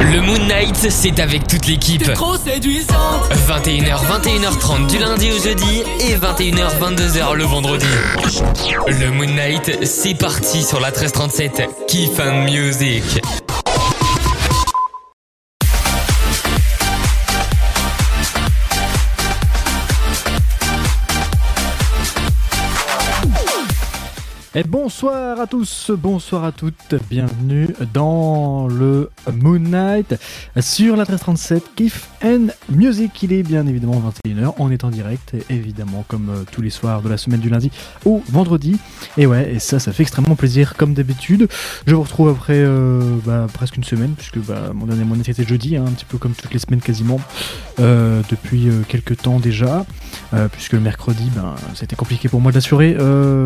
Le Moon Night, c'est avec toute l'équipe. T'es trop séduisante. 21h, 21h30 du lundi au jeudi et 21h, 22h le vendredi. Le Moon Night, c'est parti sur la 1337. Kiff and Music. Et bonsoir à tous, bonsoir à toutes, bienvenue dans le Moon Night sur la 1337 Kiff and Music. Il est bien évidemment 21h, on est en direct, évidemment comme tous les soirs de la semaine du lundi au vendredi. Et ouais, et ça fait extrêmement plaisir comme d'habitude. Je vous retrouve après presque une semaine, puisque mon dernier Moon Night était jeudi, un petit peu comme toutes les semaines quasiment, depuis quelques temps déjà, puisque le mercredi, c'était compliqué pour moi de l'assurer.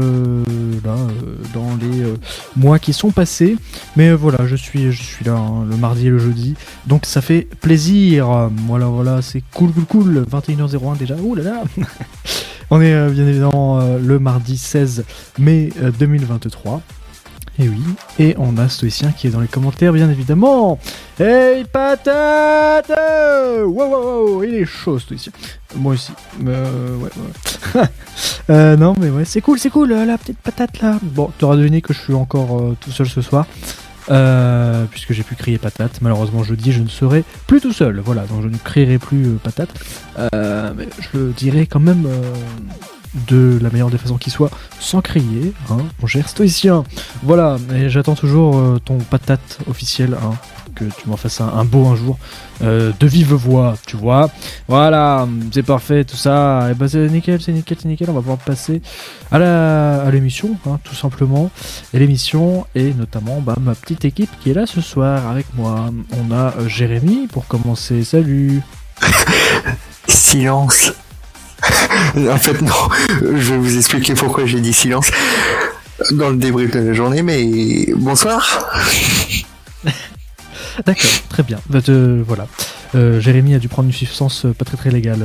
Dans les mois qui sont passés, mais voilà, je suis là le mardi et le jeudi, donc ça fait plaisir. Voilà, c'est cool, 21h01 déjà, ouh là là. On est bien évidemment le mardi 16 mai 2023. Et oui, et on a Stoïcien qui est dans les commentaires, bien évidemment. Hey patate! Wow, il est chaud Stoïcien. Moi aussi. Ouais. Non mais ouais, c'est cool, la petite patate là. Bon, t'auras deviné que je suis encore tout seul ce soir. Puisque j'ai pu crier patate. Malheureusement jeudi je ne serai plus tout seul. Voilà, donc je ne crierai plus patate. Mais je le dirai quand même... de la meilleure des façons qui soit, sans crier, mon cher Stoïcien. Voilà, et j'attends toujours ton patate officiel, que tu m'en fasses un beau un jour, de vive voix, tu vois. Voilà, c'est parfait, tout ça. Et c'est nickel, on va pouvoir passer à l'émission, tout simplement. Et l'émission, et notamment ma petite équipe qui est là ce soir avec moi. On a Jérémy pour commencer, salut. Silence. En fait non, je vais vous expliquer pourquoi j'ai dit silence dans le débrief de la journée, mais bonsoir. D'accord, très bien. Voilà. Jérémy a dû prendre une substance pas très légale.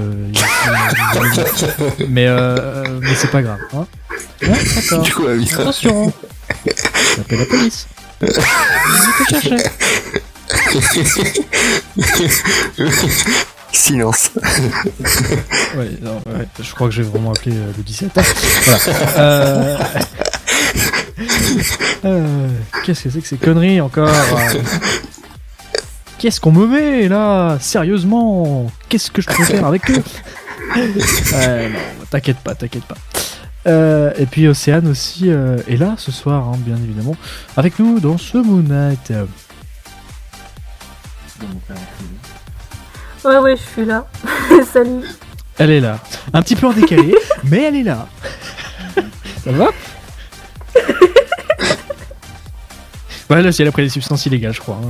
Mais c'est pas grave. D'accord. Du coup, attention. J'appelle la police. Je te cherchais. Silence. Je crois que j'ai vraiment appelé le 17. Voilà. Qu'est-ce que c'est que ces conneries encore? Qu'est-ce qu'on me met là? Sérieusement? Qu'est-ce que je peux faire avec eux? Non, t'inquiète pas. Et puis Océane aussi est là ce soir, bien évidemment, avec nous dans ce Moon Night. Ouais, je suis là. Salut. Elle est là. Un petit peu en décalé, mais elle est là. Ça va? Là, si elle a pris des substances illégales, je crois.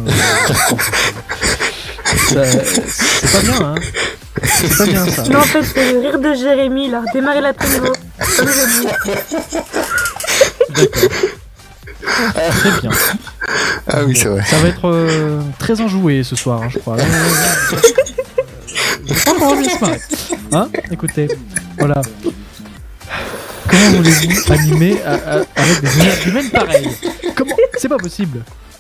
C'est pas bien, C'est pas bien, ça. Non, en fait, c'est le rire de Jérémy, là. Démarrer la tango. Comme je dis. D'accord. Très bien. Ah oui, c'est vrai. Ça va être très enjoué ce soir, je crois. J'ai pas encore envie de se marrer. Écoutez, voilà. Comment voulez-vous animer avec des énergies humaines pareilles? Comment? C'est pas possible.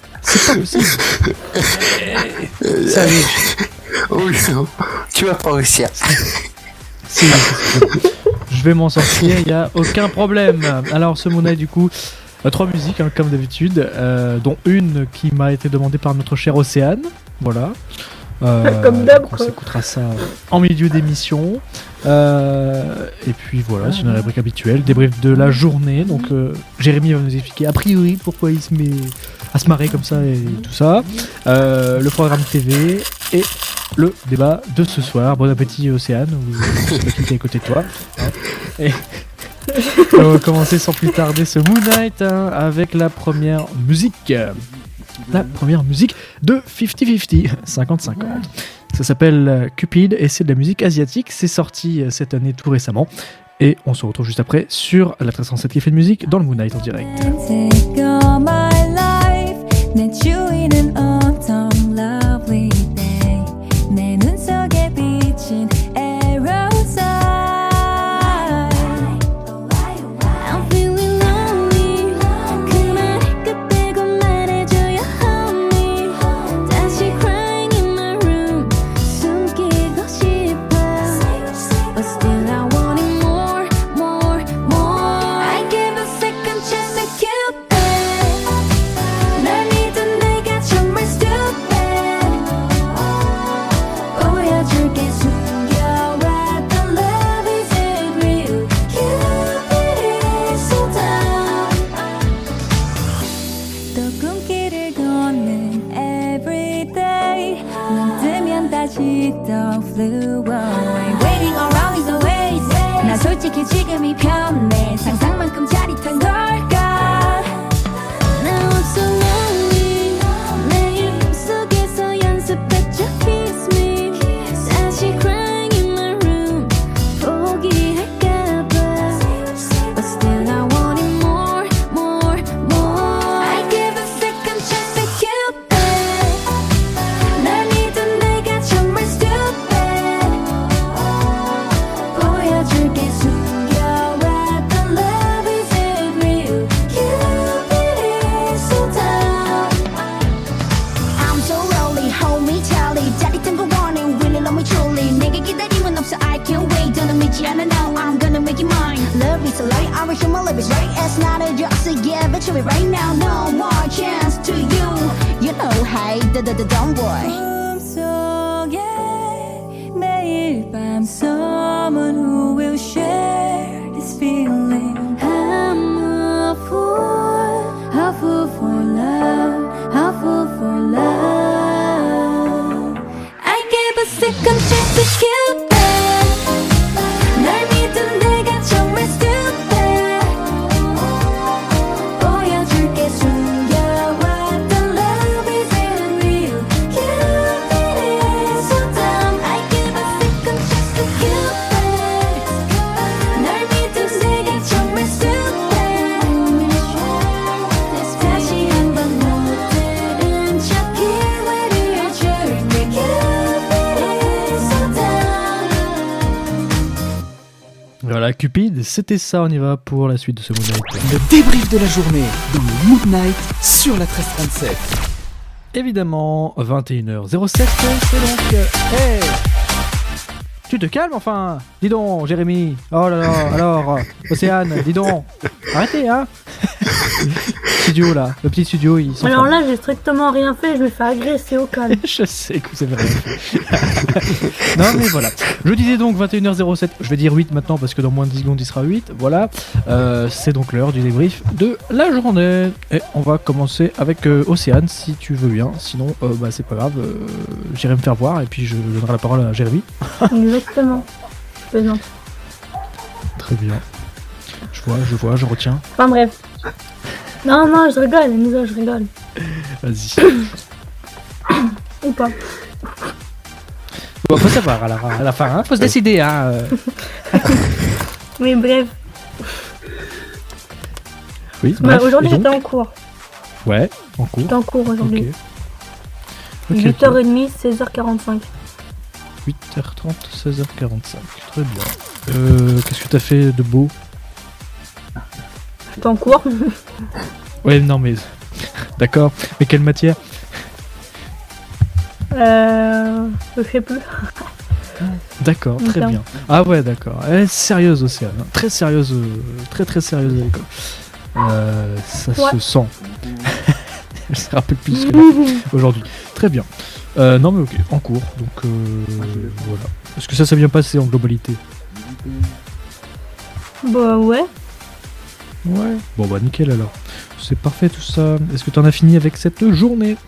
Salut. Oui, tu vas pas réussir. Si. Je vais m'en sortir, il n'y a aucun problème. Alors, ce Moon Night, du coup, 3 musiques, comme d'habitude, dont une qui m'a été demandée par notre chère Océane. Voilà. Comme d'hab, on s'écoutera ça en milieu d'émission. Et puis voilà, c'est une rubrique habituelle, débrief de la journée. Donc Jérémy va nous expliquer a priori pourquoi il se met à se marrer comme ça et tout ça. Le programme TV et le débat de ce soir. Bon appétit Océane, ou qui est à côté de toi. Et on va commencer sans plus tarder ce Moon Night avec la première musique. La première musique de 50-50, 50-50. Ça s'appelle Cupid et c'est de la musique asiatique. C'est sorti cette année tout récemment. Et on se retrouve juste après sur la 1307 qui fait de musique dans le Moon Night en direct. Cry 아직도 flew away Waiting around is a waste 나 솔직히 지금이 편해 상상만큼 짜릿한 걸까 나 없어 lonely 내 입속에서 연습했죠 kiss me 다시 crying in my room 포기할까봐 But still I want it more, more, more I give a second chance to Cupid 날 믿은 내가 정말 stupid 보여줄게 숨겨왔던 love is it real Cupid is so down I'm so lonely, hold me tightly 짜릿한 거 원해, really love me truly 내게 기다림은 없어, I can't wait 더는 믿지 않아 now, I'm gonna make you mine Love is a lie, I wish my love is right It's not a joke, so yeah, bet you it right now No more chance to you You know, hey, don't boy 꿈속에 매일 밤 Someone who will share this feeling I'm a fool for love A fool for love I gave a second chance to Cupid 날 믿은 내가 정말 stupid 보여줄게 숨겨왔던 love is it real Cupid is so dumb I give a second chance to Cupid 날 믿은 내가 정말 stupid 다시 한번 못 들은 척 기회를 줄게 Cupid is so dumb Voilà, Cupid, c'était ça, on y va pour la suite de ce Moon Knight. Le débrief de la journée dans le Moon Knight sur la 1337. Évidemment, 21h07, c'est donc... Hey, tu te calmes enfin. Dis donc, Jérémy. Oh là là, alors, Océane, dis donc. Arrêtez, hein. Studio, là, le petit studio, il s'en Alors là, j'ai strictement rien fait, je me fais agresser au calme. Je sais que vous avez rien fait. Non mais voilà. Je disais donc 21h07, je vais dire 8 maintenant parce que dans moins de 10 secondes il sera 8. Voilà. C'est donc l'heure du débrief de la journée. Et on va commencer avec Océane si tu veux bien. Sinon, bah, c'est pas grave. J'irai me faire voir et puis je donnerai la parole à Jérémy. Exactement. Je plaisante. Très bien. Je vois, je retiens. Enfin bref. Non, je rigole, Nisa, je rigole. Vas-y. Ou pas. Bon, faut savoir à la fin, hein, faut se décider. Hein. Mais bref. Oui, Bah, bref, aujourd'hui, et donc j'étais en cours. Ouais, en cours. J'étais en cours aujourd'hui. Ok. 8h30, 16h45. 8h30, 16h45. Très bien. Qu'est-ce que t'as fait de beau? J'étais en cours. Ouais, non mais... D'accord. Mais quelle matière? Je sais plus. D'accord, très Attends. bien. Ah ouais, d'accord. Elle est sérieuse, Océane. Hein. Très sérieuse. Très sérieuse à l'école. Ça se sent. Je me rappelle plus ce que aujourd'hui. Très bien. Non mais ok, en cours. Donc voilà. Est-ce que ça s'est bien passé en globalité? Bah ouais. Ouais. Bon bah nickel alors. C'est parfait tout ça. Est-ce que t'en as fini avec cette journée?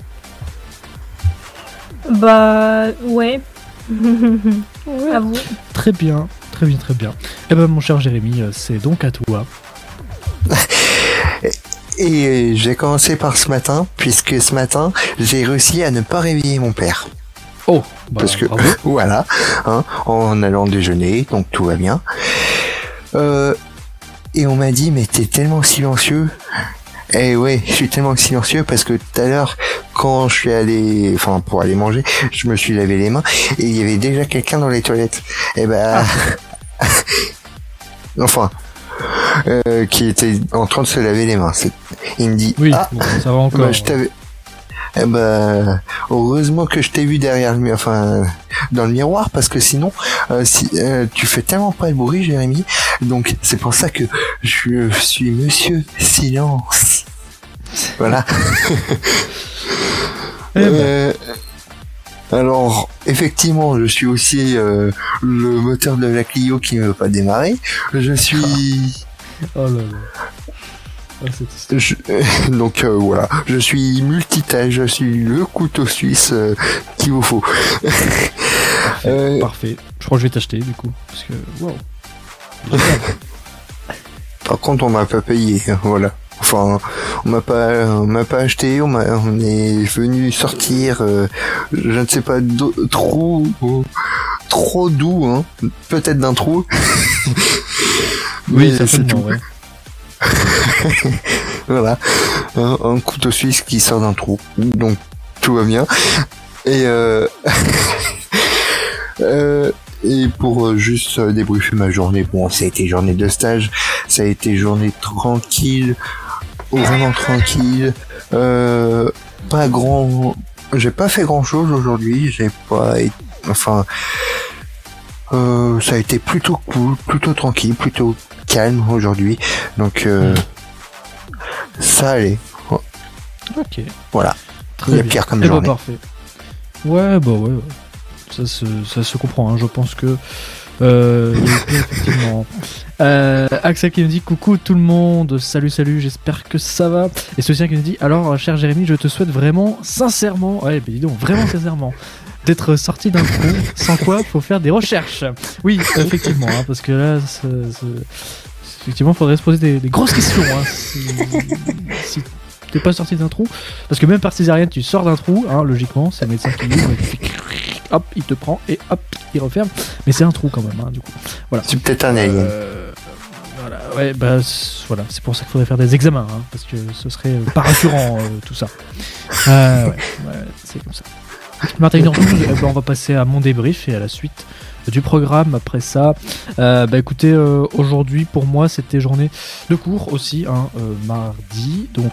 Bah ouais. À vous. Très bien. Eh ben mon cher Jérémy, c'est donc à toi. Et j'ai commencé par ce matin, puisque ce matin, j'ai réussi à ne pas réveiller mon père. Oh, bah, Parce que, bravo. voilà, hein, en allant déjeuner, donc tout va bien. Et on m'a dit, mais t'es tellement silencieux. Eh ouais, je suis tellement silencieux parce que tout à l'heure, quand je suis allé, enfin, pour aller manger, je me suis lavé les mains et il y avait déjà quelqu'un dans les toilettes. Et ben, enfin, qui était en train de se laver les mains. Il me dit, Oui, bon, ça va encore. bah, je t'avais... Eh ben, heureusement que je t'ai vu derrière le enfin, dans le miroir, parce que sinon, tu fais tellement pas de bruit, Jérémy. Donc, c'est pour ça que je suis Monsieur Silence. Voilà. Alors, effectivement, je suis aussi le moteur de la Clio qui ne veut pas démarrer. Je suis... Oh là là. Donc voilà, je suis multitâche, je suis le couteau suisse qu'il vous faut. Parfait. Je crois que je vais t'acheter du coup, parce que wow. Par contre, on m'a pas payé, voilà. Enfin, on m'a pas acheté, on est venu sortir, je ne sais pas, trop doux, hein. Peut-être d'un trou. Oui, mais c'est tout. Ouais. Voilà, un couteau suisse qui sort d'un trou, donc tout va bien. Et pour juste débriefer ma journée, bon, ça a été journée de stage, ça a été journée tranquille, vraiment tranquille. J'ai pas fait grand chose aujourd'hui, ça a été plutôt cool, plutôt tranquille, plutôt calme aujourd'hui, donc ça allait. Ok. Voilà. Très Il y a bien. pire comme Eh ben, journée. parfait. Ouais. Ça se comprend, hein. Je pense que il y a eu pire, effectivement. Axel qui nous dit coucou tout le monde, salut, j'espère que ça va. Et Socien qui nous dit alors cher Jérémy, je te souhaite vraiment sincèrement, ouais, dis donc, vraiment sincèrement, d'être sorti d'un trou, sans quoi faut faire des recherches. Oui, effectivement, hein, parce que là, effectivement, faudrait se poser des grosses questions, hein, si t'es pas sorti d'un trou, parce que même par césarienne, tu sors d'un trou, hein, logiquement, c'est le médecin qui ouvre, hop, il te prend et hop, il referme, mais c'est un trou quand même, hein, du coup. Voilà. C'est peut-être un alien. Voilà, ouais, bah voilà, c'est pour ça qu'il faudrait faire des examens, hein, parce que ce serait pas rassurant tout ça. Ouais, c'est comme ça. 21h12, on va passer à mon débrief et à la suite du programme après ça. Écoutez, aujourd'hui pour moi c'était journée de cours aussi, hein, mardi, donc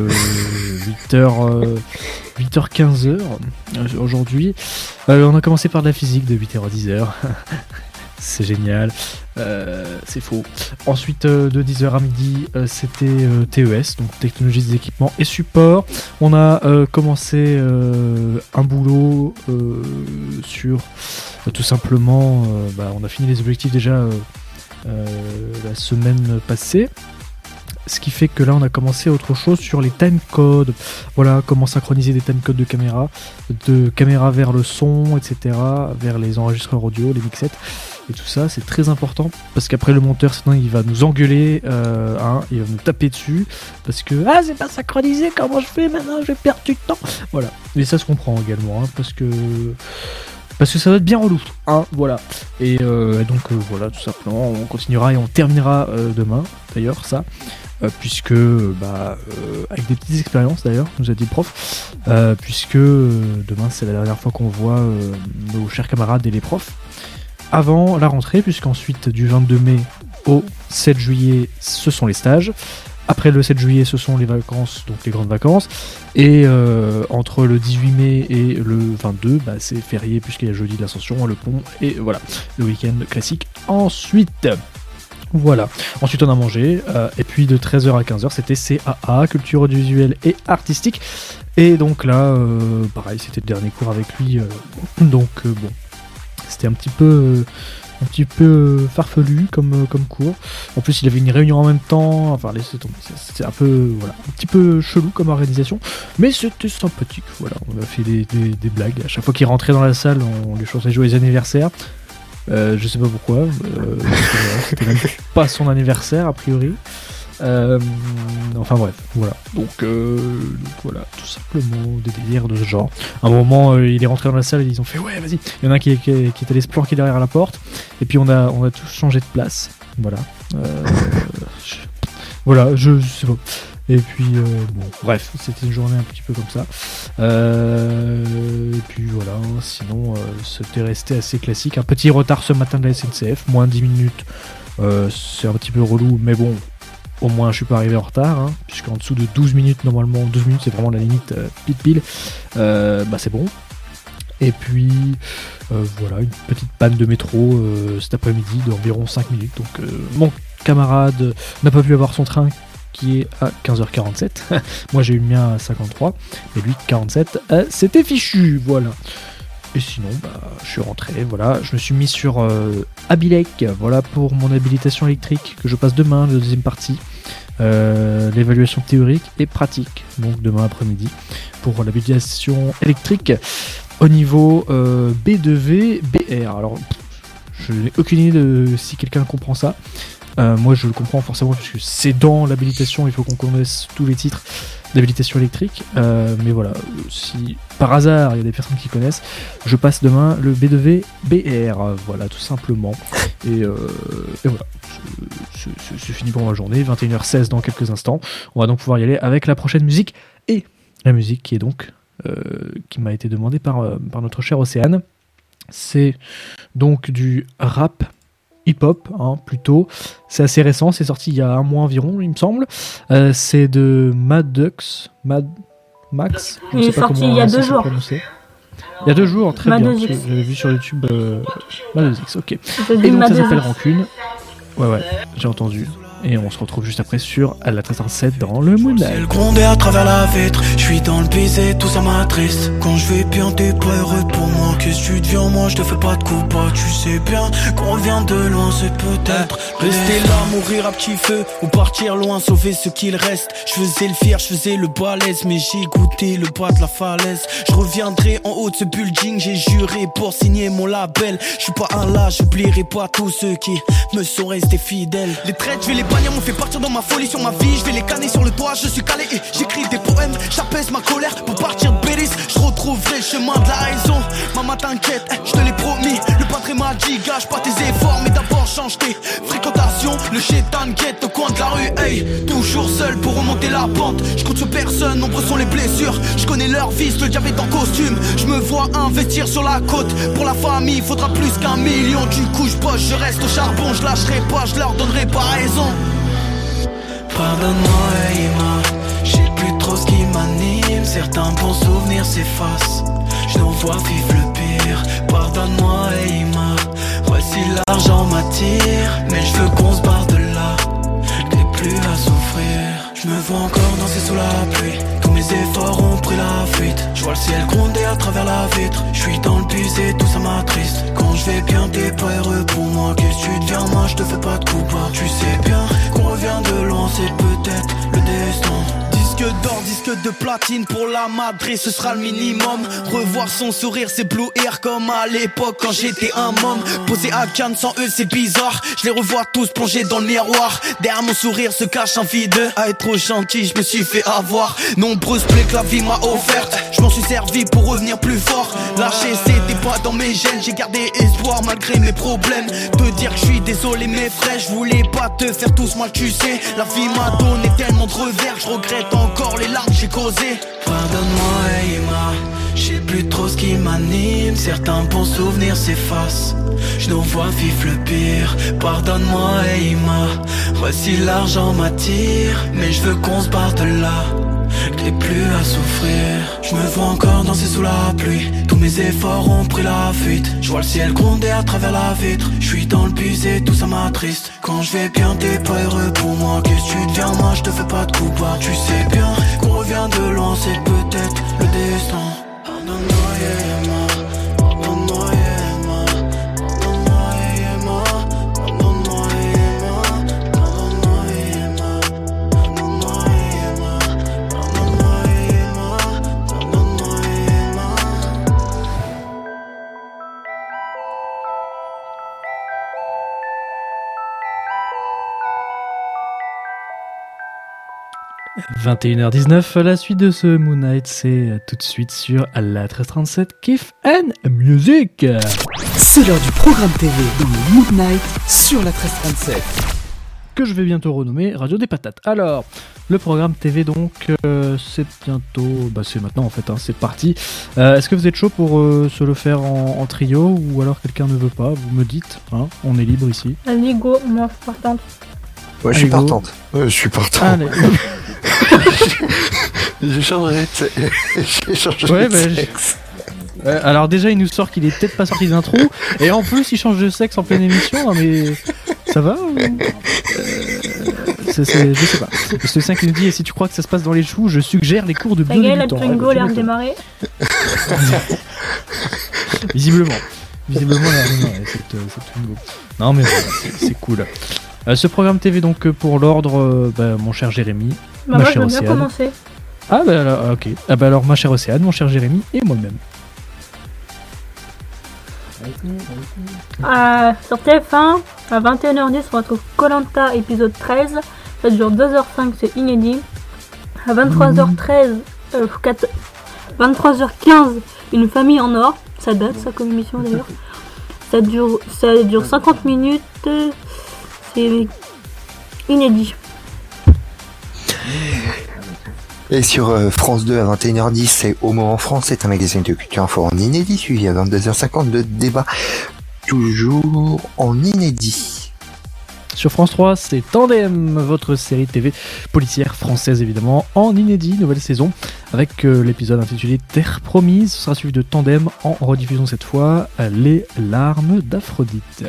8h15 aujourd'hui. On a commencé par de la physique de 8h à 10h. C'est génial, c'est faux. Ensuite, de 10h à midi, c'était TES, donc technologie des équipements et support. On a commencé un boulot sur tout simplement, on a fini les objectifs déjà la semaine passée. Ce qui fait que là on a commencé autre chose sur les timecodes. Voilà, comment synchroniser des timecodes de caméra vers le son, etc., vers les enregistreurs audio, les mixettes et tout ça. C'est très important parce qu'après le monteur, sinon il va nous engueuler, il va nous taper dessus parce que c'est pas synchronisé, comment je fais maintenant, je vais perdre du temps. Voilà, mais ça se comprend également, hein, parce que ça va être bien relou, hein, voilà. Et donc voilà, tout simplement, on continuera et on terminera demain, d'ailleurs, ça. Puisque avec des petites expériences d'ailleurs, nous a dit le prof, puisque demain c'est la dernière fois qu'on voit nos chers camarades et les profs avant la rentrée, puisqu'ensuite du 22 mai au 7 juillet ce sont les stages, après le 7 juillet ce sont les vacances, donc les grandes vacances, et entre le 18 mai et le 22 c'est férié puisqu'il y a jeudi de l'Ascension, le pont, et voilà, le week-end classique ensuite. Voilà, ensuite on a mangé, et puis de 13h à 15h c'était CAA, culture audiovisuelle et artistique, et donc là, pareil, c'était le dernier cours avec lui, donc bon, c'était un petit peu farfelu comme cours. En plus il avait une réunion en même temps, enfin laissez tomber, c'était un peu, voilà, un petit peu chelou comme organisation, mais c'était sympathique, voilà, on a fait des blagues, à chaque fois qu'il rentrait dans la salle, on lui chantait joyeux anniversaire. Je sais pas pourquoi, c'était même pas son anniversaire a priori. Enfin bref, voilà. Donc voilà, tout simplement des délires de ce genre. À un moment, il est rentré dans la salle et ils ont fait ouais, vas-y. Il y en a un qui est allé se planquer derrière la porte. Et puis on a tous changé de place. Voilà. Voilà, je sais pas. Et puis bon, bref, c'était une journée un petit peu comme ça. Et puis voilà, sinon c'était resté assez classique. Un petit retard ce matin de la SNCF, moins 10 minutes. C'est un petit peu relou, mais bon, au moins je suis pas arrivé en retard, hein, puisqu'en dessous de 12 minutes, normalement 12 minutes c'est vraiment la limite pile. C'est bon. Et puis voilà, une petite panne de métro cet après-midi d'environ 5 minutes. Donc mon camarade n'a pas pu avoir son train qui est à 15h47. Moi j'ai eu le mien à 53, et lui 47, c'était fichu, voilà. Et sinon, je suis rentré, voilà. Je me suis mis sur Abilec, voilà, pour mon habilitation électrique que je passe demain, la deuxième partie. L'évaluation théorique et pratique, donc demain après-midi, pour l'habilitation électrique au niveau B2V, BR. Alors, je n'ai aucune idée de si quelqu'un comprend ça. Moi, je le comprends forcément, puisque c'est dans l'habilitation, il faut qu'on connaisse tous les titres d'habilitation électrique. Mais voilà, si par hasard, il y a des personnes qui connaissent, je passe demain le B2V, BR. Voilà, tout simplement. Et voilà. C'est fini pour ma journée, 21h16 dans quelques instants. On va donc pouvoir y aller avec la prochaine musique. Et la musique qui est donc qui m'a été demandée par notre chère Océane. C'est donc du rap hip-hop, plutôt. C'est assez récent, c'est sorti il y a un mois environ, il me semble. C'est de Max. Il est sorti il y a 2 jours. Il y a 2 jours, très bien. Mad2X. J'avais vu sur YouTube Mad2X, ok. Et donc ça s'appelle Rancune. Ouais, j'ai entendu. Et on se retrouve juste après sur la 1337 dans le Moonlight. C'est le grondé à travers la vitre. Je suis dans le baiser, tout ça m'attriste. Quand je vais bien, t'es pas heureux pour moi. Qu'est-ce que tu deviens, moi je te fais pas de coup pas. Tu sais bien qu'on revient de loin, c'est peut-être rester là, mourir à petit feu, ou partir loin, sauver ce qu'il reste. Je faisais le fier, je faisais le balèze, mais j'ai goûté le bas de la falaise. Je reviendrai en haut de ce building, j'ai juré pour signer mon label. Je suis pas un lâche, j'oublierai pas tous ceux qui me sont restés fidèles. Les traits, je vais les bannir, m'ont fait partir dans ma folie sur ma vie. Je vais les canner sur le toit, je suis calé et j'écris des poèmes. J'apaise ma colère pour partir de Bélis. Je retrouverai le chemin de la raison. Maman t'inquiète, je te l'ai promis. Le padré m'a dit gâche pas tes efforts, mais d'abord change tes fréquentations. Le chétan guette au coin de la rue, hey. Toujours seul pour remonter la pente. Je compte sur personne, nombreux sont les blessures. Je connais leur vice, le diable est en costume. Je me vois investir sur la côte. Pour la famille, faudra plus qu'1 million. Du coup je bosse, je reste au charbon. Je lâcherai pas, je leur donnerai pas raison. Pardonne-moi, Emma, je sais plus trop ce qui m'anime. Certains bons souvenirs s'effacent. Je nous vois vivre le pire. Pardonne-moi, Emma, voici l'argent m'attire. Mais je veux qu'on se barre de là, que t'aies plus à souffrir. Je me vois encore danser sous la pluie. Tous mes efforts ont pris la fuite. Je vois le ciel gronder à travers la vitre. Je suis dans le baiser, tout ça m'attriste. Quand je vais bien, t'es pas heureux pour moi. Qu'est-ce que tu deviens, moi je te fais pas de coup pas. Tu sais bien qu'on revient de loin, c'est peut-être le destin. Disque d'or, disque de platine pour la Madrid, ce sera le minimum. Revoir son sourire, c'est blue air comme à l'époque quand j'étais un môme. Posé à Cannes sans eux, c'est bizarre. Je les revois tous plongés dans le miroir. Derrière mon sourire se cache un vide. À être trop gentil, je me suis fait avoir. Nombreuses plaies que la vie m'a offertes. Je m'en suis servi pour revenir plus fort. Lâcher, c'était pas dans mes gènes. J'ai gardé espoir malgré mes problèmes. Te dire que je suis désolé mes frères, je voulais pas te faire tous mal, tu sais. La vie m'a donné tellement de revers, je regrette encore les larmes que j'ai causées. Pardonne-moi, Emma, je sais plus trop ce qui m'anime. Certains bons souvenirs s'effacent. Je nous vois vivre le pire. Pardonne-moi, Emma, voici l'argent m'attire. Mais je veux qu'on se barre de là, que t'aies plus à souffrir. Je me vois encore danser sous la pluie. Tous mes efforts ont pris la fuite. Je vois le ciel gronder à travers la vitre. Je suis dans le baiser, tout ça m'attriste. Quand je vais bien, t'es pas heureux pour moi. Qu'est-ce que tu deviens, moi je te fais pas de coup pas. Tu sais bien qu'on revient de loin, c'est peut-être le destin. Pardonne-moi, Emma, pardonne-moi, Emma, pardonne-moi, Emma, pardonne-moi, Emma, pardonne-moi, Emma, pardonne-moi, Emma, pardonne-moi, Emma, pardonne-moi, Emma. 21h19, la suite de ce Moon Knight, c'est tout de suite sur la 1337 Kiff and Music. C'est l'heure du programme TV dans le Moon Knight sur la 1337. Que je vais bientôt renommer Radio des Patates. Alors, le programme TV donc, c'est bientôt, c'est maintenant en fait, c'est parti. Est-ce que vous êtes chaud pour se le faire en trio ou alors quelqu'un ne veut pas? Vous me dites, on est libre ici. Allez, go, moi, partante. Ouais, je suis partante. Je suis partant. Allez. Je changerai de sexe. Alors déjà, il nous sort qu'il est peut-être pas sorti d'un trou, et en plus, il change de sexe en pleine émission. Mais ça va je sais pas. C'est ça qui nous dit, et si tu crois que ça se passe dans les choux, je suggère les cours de Ta gueule, biodébutant. le Twingo, l'air de démarrer. Visiblement, c'est tout nouveau. Non, mais voilà, c'est cool. Ce programme TV, donc, pour l'ordre, mon cher Jérémy, Bah, ma moi, je chère veux bien Océane. commencer. Ah, bah, alors, ok. Ah, bah, alors, ma chère Océane, mon cher Jérémy et moi-même. Sur TF1, à 21h10, on retrouve Koh-Lanta épisode 13. Ça dure 2h05, c'est inédit. À 23h15, Une famille en or. Ça date, ça, comme émission d'ailleurs. Ça dure 50 minutes. C'est inédit. Et sur France 2 à 21h10, c'est Au moment France, c'est un magazine de culture info en inédit, suivi à 22h50 de débat, toujours en inédit. Sur France 3, c'est Tandem, votre série TV policière française évidemment, en inédit, nouvelle saison, avec l'épisode intitulé Terre promise. Ce sera suivi de Tandem en rediffusion cette fois, Les larmes d'Aphrodite.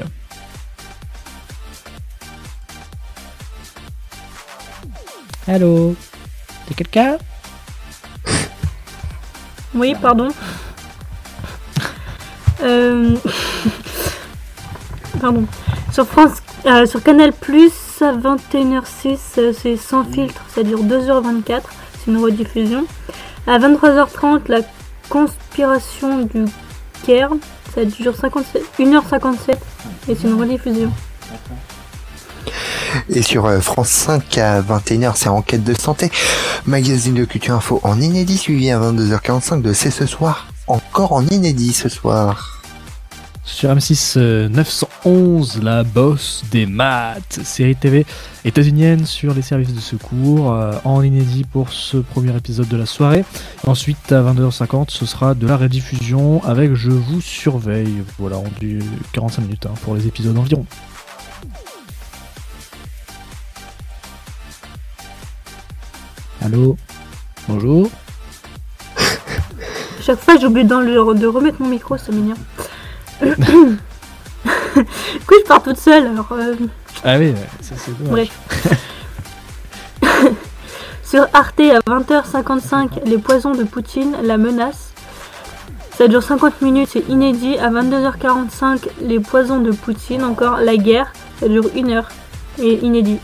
Allô? C'est quelqu'un? Oui, pardon. Pardon. Sur Canal+, à 21h06, c'est Sans filtre, ça dure 2h24, c'est une rediffusion. À 23h30, La conspiration du Caire, ça dure 1h57 et c'est une rediffusion. Et sur France 5 à 21h, c'est Enquête de santé, magazine de culture info en inédit, suivi à 22h45 de C'est ce soir, encore en inédit ce soir. Sur M6 911, la bosse des maths, série TV états-unienne sur les services de secours, en inédit pour ce premier épisode de la soirée. Ensuite, à 22h50, ce sera de la rediffusion avec Je vous surveille. Voilà, on dit 45 minutes pour les épisodes environ. Allô? Bonjour? Chaque fois, j'oublie de remettre mon micro, c'est mignon. Du coup, je pars toute seule, alors... Ah oui, c'est dommage. Bref. Sur Arte, à 20h55, Les poisons de Poutine, La menace. Ça dure 50 minutes, c'est inédit. À 22h45, Les poisons de Poutine, encore La guerre. Ça dure 1 heure et inédit.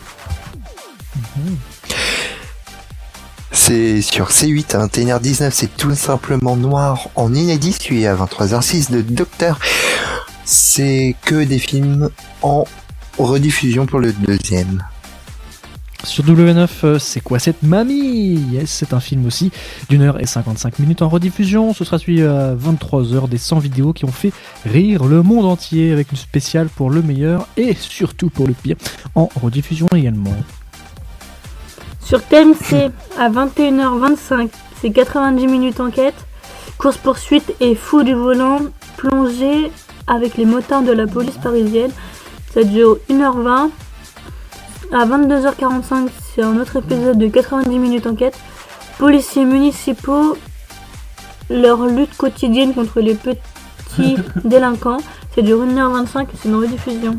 C'est sur C8 à 21h19, c'est Tout simplement noir en inédit, suivi à 23h06 de Docteur. C'est que des films en rediffusion pour le deuxième. Sur W9, c'est quoi cette mamie? Yes, c'est un film aussi d'1h55 en rediffusion. Ce sera suivi à 23h des 100 vidéos qui ont fait rire le monde entier, avec une spéciale pour le meilleur et surtout pour le pire, en rediffusion également. Sur TMC, à 21h25, c'est 90 minutes enquête, course-poursuite et fou du volant, plongée avec les motards de la police parisienne. Ça dure 1h20. À 22h45, c'est un autre épisode de 90 minutes enquête. Policiers municipaux, leur lutte quotidienne contre les petits délinquants. Ça dure 1h25 et c'est une rediffusion.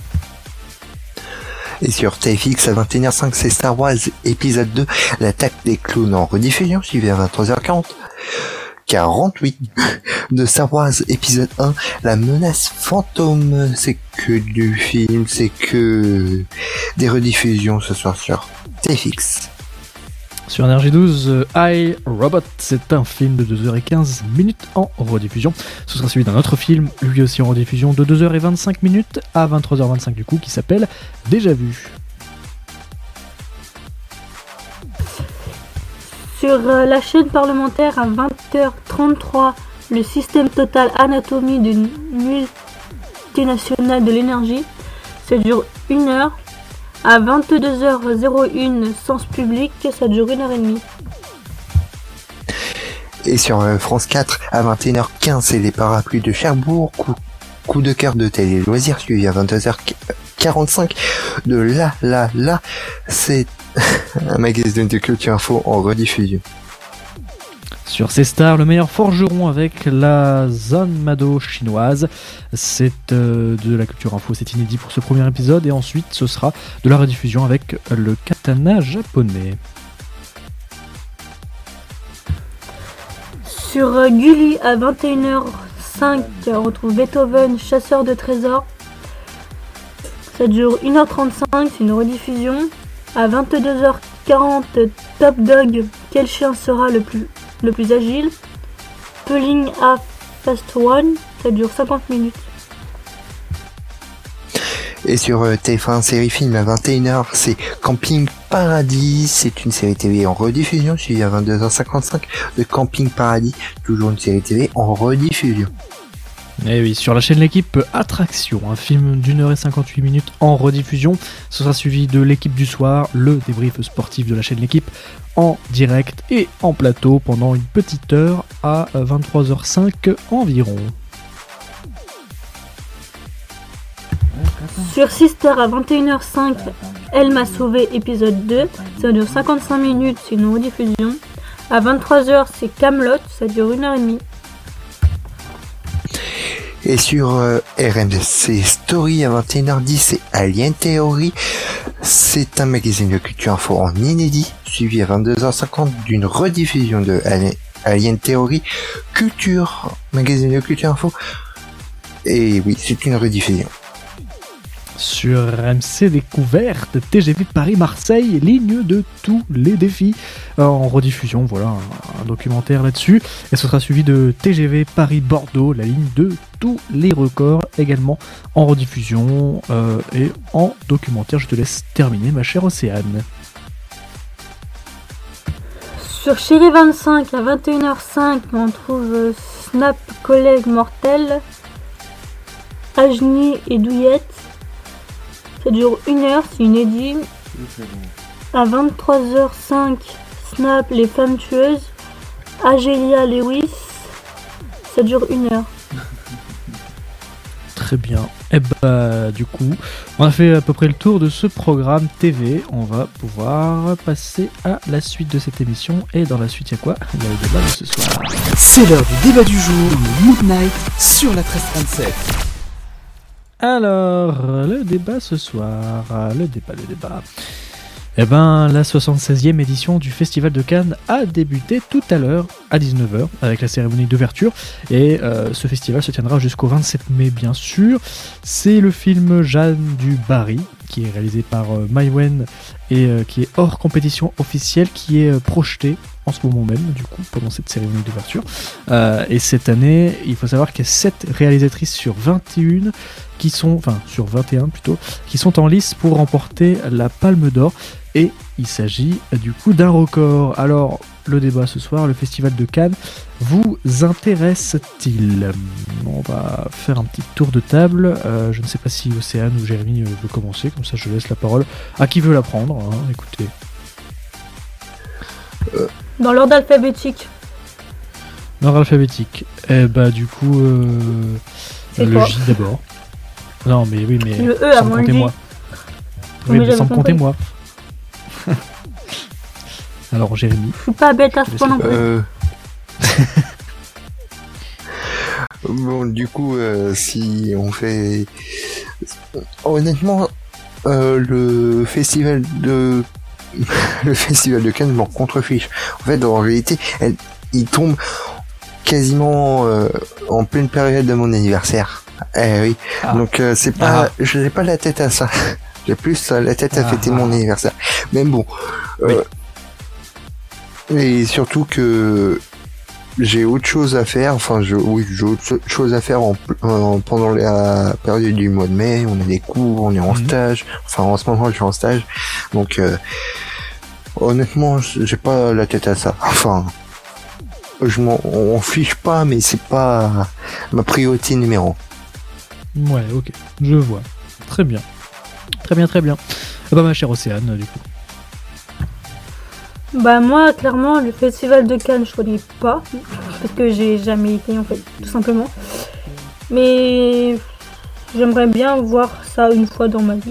Et sur TFX à 21h05, c'est Star Wars épisode 2, l'attaque des clowns en rediffusion, suivi à 23h40. 48 de Star Wars épisode 1, la menace fantôme. C'est que du film, c'est que des rediffusions ce soir sur TFX. Sur NRJ12, I, Robot, c'est un film de 2h15 en rediffusion. Ce sera suivi d'un autre film, lui aussi en rediffusion, de 2h25 à 23h25 du coup, qui s'appelle Déjà vu. Sur la chaîne parlementaire, à 20h33, le système total anatomie d'une multinationale de l'énergie. Ça dure 1 heure. À 22h01, Sens public, ça dure 1h30. Et sur France 4, à 21h15, c'est les parapluies de Cherbourg, coup de cœur de télé loisirs, suivi à 22h45 de La, c'est un magazine de culture info en rediffusion. Sur C-Star, le meilleur forgeron avec la Zanmado chinoise. C'est de la culture info, c'est inédit pour ce premier épisode. Et ensuite, ce sera de la rediffusion avec le katana japonais. Sur Gulli, à 21h05, 21h05, on retrouve Beethoven, Chasseur de trésors. Ça dure 1h35, c'est une rediffusion. À 22h40, Top Dog, quel chien sera le plus agile. Pulling a Fast One, ça dure 50 minutes. Et sur TF1 série film à 21h, c'est Camping Paradis. C'est une série TV en rediffusion, suivie à 22h55 de Camping Paradis. Toujours une série TV en rediffusion. Et oui, sur la chaîne L'équipe, Attraction, un film d'1h58 en rediffusion. Ce sera suivi de L'équipe du soir, le débrief sportif de la chaîne L'équipe, en direct et en plateau pendant une petite heure à 23h05 environ. Sur Sister à 21h05, Elle m'a sauvé épisode 2, ça dure 55 minutes, c'est une rediffusion. À 23h, c'est Kaamelott, ça dure 1h30. Et sur RMC Story à 21h10, c'est Alien Theory. C'est un magazine de culture info en inédit, suivi à 22h50 d'une rediffusion de Alien Theory Culture, magazine de culture info. Et oui, c'est une rediffusion. Sur RMC Découverte, TGV Paris-Marseille, ligne de tous les défis, en rediffusion, voilà, un documentaire là-dessus. Et ce sera suivi de TGV Paris-Bordeaux, la ligne de tous les records, également en rediffusion et en documentaire. Je te laisse terminer, ma chère Océane. Sur Chérie 25 à 21h05, on trouve Snap Collègue Mortel, Ajni et Douillette. Ça dure 1 heure, c'est inédit. À 23h05, Snap Les Femmes Tueuses, Agélia Lewis. Ça dure 1 heure. Très bien. Et bah du coup, on a fait à peu près le tour de ce programme TV. On va pouvoir passer à la suite de cette émission. Et dans la suite, il y a quoi? Il y a le débat de ce soir. C'est l'heure du débat du jour, le Mood Night sur la 1337. Alors, le débat ce soir, le débat. Eh ben, la 76e édition du Festival de Cannes a débuté tout à l'heure à 19h avec la cérémonie d'ouverture. Et ce festival se tiendra jusqu'au 27 mai, bien sûr. C'est le film Jeanne du Barry, qui est réalisé par Maïwenn et qui est hors compétition officielle, qui est projeté en ce moment même, du coup, pendant cette cérémonie d'ouverture. Et cette année, il faut savoir qu'il y a 7 réalisatrices sur 21 sur 21 plutôt, qui sont en lice pour remporter la Palme d'Or. Et il s'agit du coup d'un record. Alors, le débat ce soir, le Festival de Cannes, vous intéresse-t-il? On va faire un petit tour de table. Je ne sais pas si Océane ou Jérémy veut commencer, comme ça je laisse la parole à qui veut la prendre. Hein. Écoutez. Dans l'ordre alphabétique. L'ordre alphabétique. Eh bah du coup, C'est le quoi J d'abord. Non mais oui, mais Le E sans avant me le compter J. moi. Oui, Oui, mais mais sans me j'avais compter compris. moi. Alors Jérémy. Je suis pas bête à ce point non plus. Bon, du coup, si on fait... Honnêtement, le festival de Cannes m'en contrefiche. En fait, en réalité, il tombe quasiment en pleine période de mon anniversaire. Eh oui. Ah. Donc c'est pas, je n'ai pas la tête à ça. J'ai plus la tête à fêter mon anniversaire. Mais bon. Oui. Et surtout que j'ai autre chose à faire. Enfin, j'ai autre chose à faire pendant la période du mois de mai. On a des cours, on est en stage. Enfin, en ce moment, je suis en stage. Donc, honnêtement, j'ai pas la tête à ça. Enfin, on fiche pas, mais c'est pas ma priorité numéro 1. Ouais, ok, je vois. Très bien. Très bien. Ah bah ma chère Océane, du coup. Bah moi, clairement, le festival de Cannes, je connais pas. Parce que j'ai jamais été, en fait, tout simplement. Mais j'aimerais bien voir ça une fois dans ma vie.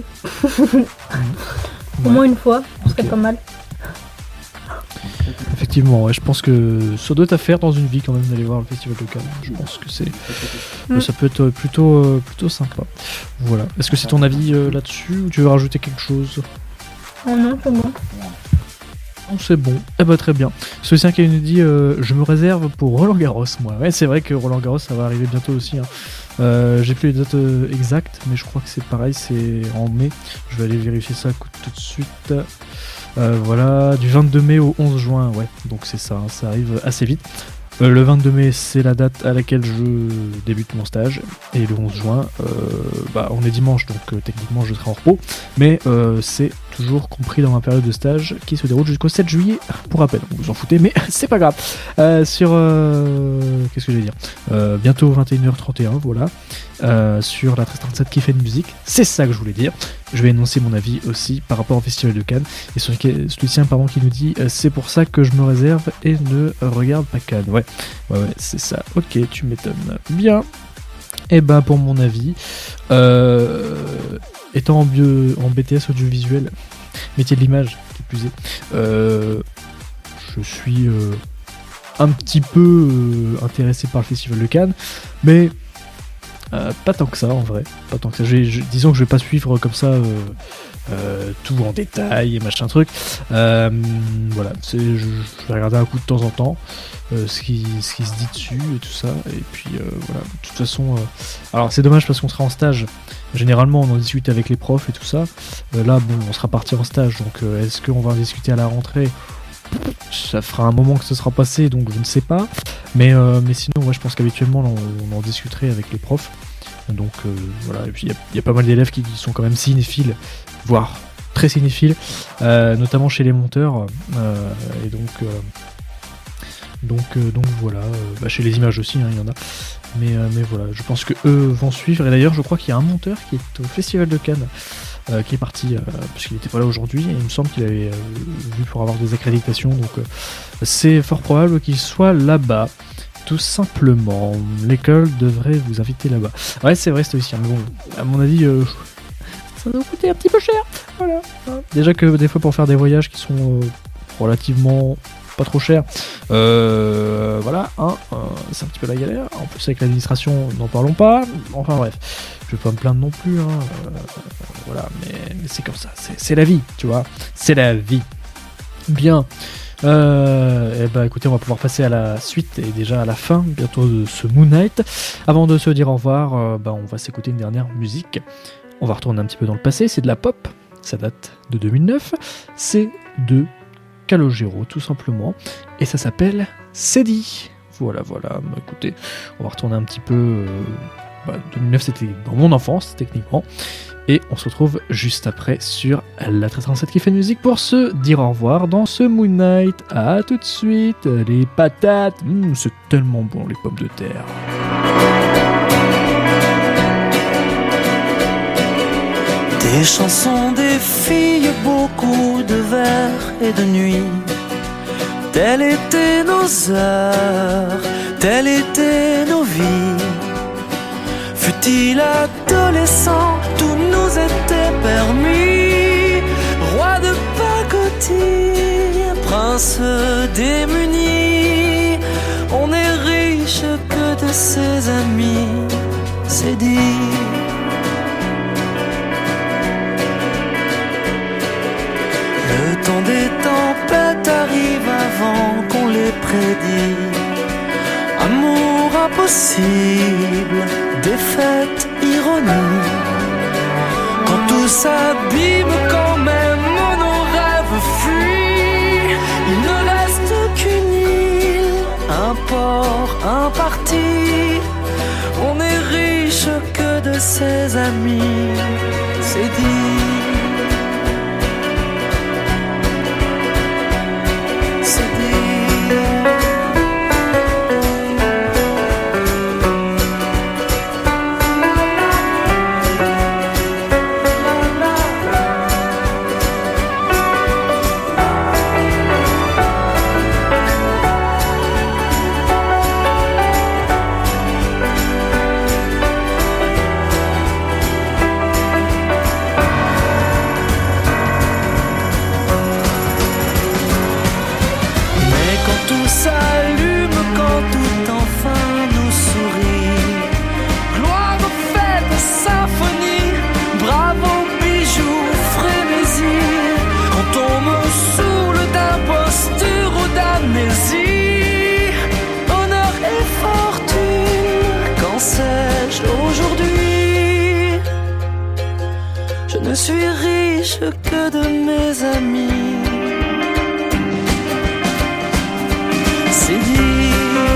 Au moins une fois, ce serait pas mal. Effectivement, ouais, je pense que ça doit être à faire dans une vie quand même d'aller voir le Festival de Cannes. Je pense que ça peut être plutôt sympa. Voilà. Est-ce que c'est ton avis là-dessus ou tu veux rajouter quelque chose? Oh non, c'est bon. C'est bon. Eh bah très bien. Celui-ci qui nous dit je me réserve pour Roland Garros, moi. Ouais, c'est vrai que Roland Garros, ça va arriver bientôt aussi. J'ai plus les dates exactes, mais je crois que c'est pareil, c'est en mai. Je vais aller vérifier ça tout de suite. Voilà, du 22 mai au 11 juin, ouais. Donc c'est ça, ça arrive assez vite. Le 22 mai, c'est la date à laquelle je débute mon stage. Et le 11 juin, on est dimanche, donc techniquement je serai en repos. Mais c'est toujours compris dans ma période de stage qui se déroule jusqu'au 7 juillet, pour rappel. Vous en foutez, mais c'est pas grave. Qu'est-ce que je vais dire bientôt 21h31, voilà. Sur la 1337 qui fait de musique. C'est ça que je voulais dire. Je vais énoncer mon avis aussi par rapport au Festival de Cannes. Et sur Lucien qui nous dit c'est pour ça que je me réserve et ne regarde pas Cannes. Ouais, c'est ça. Ok, tu m'étonnes. Bien. Et bah pour mon avis, étant en BTS audiovisuel, métier de l'image, qui plus est, je suis un petit peu intéressé par le Festival de Cannes, mais pas tant que ça en vrai, pas tant que ça. Disons que je vais pas suivre comme ça tout en détail et machin truc. Voilà, je vais regarder un coup de temps en temps ce qui se dit dessus et tout ça. Et puis voilà, de toute façon, alors c'est dommage parce qu'on sera en stage. Généralement, on en discute avec les profs et tout ça. Là, bon, on sera parti en stage, donc est-ce qu'on va en discuter à la rentrée ? Ça fera un moment que ce sera passé, donc je ne sais pas. Mais sinon, ouais, je pense qu'habituellement, on en discuterait avec les profs. Donc voilà, et puis il y a pas mal d'élèves qui sont quand même cinéphiles, voire très cinéphiles, notamment chez les monteurs. Et donc voilà, chez les images aussi, il y en a. Mais voilà, je pense que eux vont suivre. Et d'ailleurs, je crois qu'il y a un monteur qui est au Festival de Cannes. Qui est parti parce qu'il n'était pas là aujourd'hui et il me semble qu'il avait vu pour avoir des accréditations, donc c'est fort probable qu'il soit là-bas, tout simplement. L'école devrait vous inviter là-bas. Ouais, c'est vrai, stoïcien, mais bon, à mon avis ça va vous coûter un petit peu cher, voilà. Déjà que des fois pour faire des voyages qui sont relativement pas trop chers, voilà, c'est un petit peu la galère. En plus avec l'administration, n'en parlons pas. Enfin bref, je vais pas me plaindre non plus, voilà, mais c'est comme ça, c'est la vie, tu vois, c'est la vie. Bien. Et bah écoutez, on va pouvoir passer à la suite et déjà à la fin bientôt de ce Moon Knight. Avant de se dire au revoir, on va s'écouter une dernière musique. On va retourner un petit peu dans le passé, c'est de la pop, ça date de 2009, c'est de Calogero tout simplement, et ça s'appelle Cédie. Voilà, écoutez, on va retourner un petit peu, 2009 c'était dans mon enfance techniquement, et on se retrouve juste après sur la 1337 qui fait de musique pour se dire au revoir dans ce Moon Knight. À tout de suite, les patates, c'est tellement bon les pommes de terre. Des chansons, des filles, beaucoup de vers et de nuits. Telles étaient nos heures, telles étaient nos vies. Fut-il adolescent, tout nous était permis. Roi de pacotille, prince démuni. On est riche que de ses amis, c'est dit. Le temps des tempêtes arrive avant qu'on les prédit. Amour impossible, défaite, ironie. Quand tout s'abîme, quand même nos rêves fuient. Il ne reste qu'une île, un port, un parti. On est riche que de ses amis, c'est dit. riche que de mes amis. C'est dit.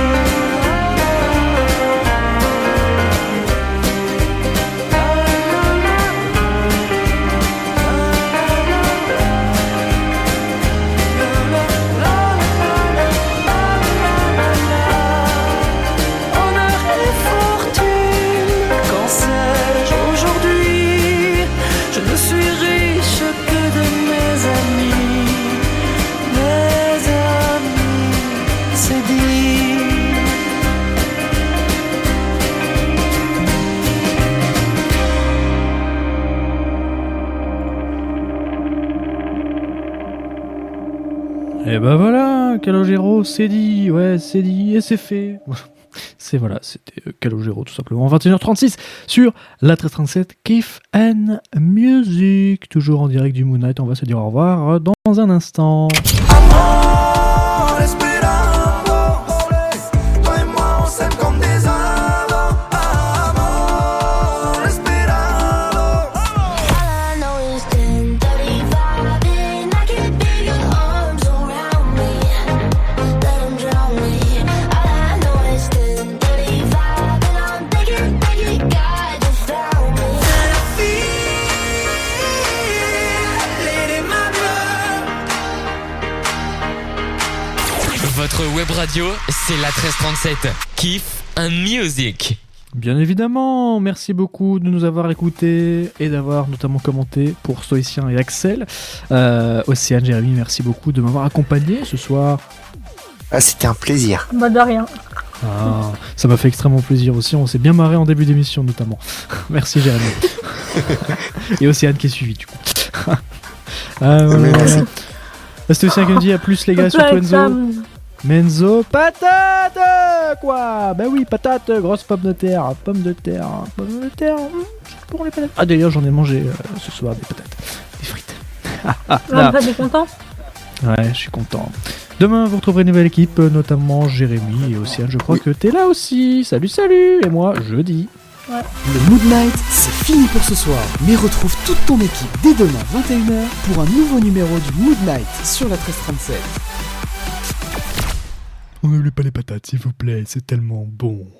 Et ben voilà, Calogero, c'est dit, ouais, c'est dit, et c'est fait. C'était Calogero tout simplement. 21h36 sur la 1337 Kiff and Music, toujours en direct du Moon Night. On va se dire au revoir dans un instant. Amor, esperando, toi et moi on s'aime comme des amants. Amor, esperando. All I know is 10:35 and I can feel your arms around me. Let 'em drown me. All I know is 10:35 and I'm thinking, God, you found me. And I feel it in my blood. Votre web radio, c'est la 1337. Kiff and Music. Bien évidemment, merci beaucoup de nous avoir écoutés et d'avoir notamment commenté pour Stoïcien et Axel. Océane, Jérémy, merci beaucoup de m'avoir accompagné ce soir. Ah, c'était un plaisir. Bah de rien. Ah, ça m'a fait extrêmement plaisir aussi, on s'est bien marré en début d'émission notamment. Merci Jérémy. Et Océane qui est suivi du coup. Merci. Stoïcien qui nous dit à plus les gars sur Enzo. Menzo, patate quoi. Ben oui, patate, grosse pomme de terre, pour les patates. Ah d'ailleurs j'en ai mangé ce soir des patates, des frites. Là, t'es content? Ouais, je suis content. Demain vous retrouverez une nouvelle équipe, notamment Jérémy et Océane, je crois que t'es là aussi. Salut, et moi jeudi. Le Mood Night, c'est fini pour ce soir. Mais retrouve toute ton équipe dès demain 21h pour un nouveau numéro du Mood Night sur la 1337. On n'oublie pas les patates s'il vous plaît, c'est tellement bon.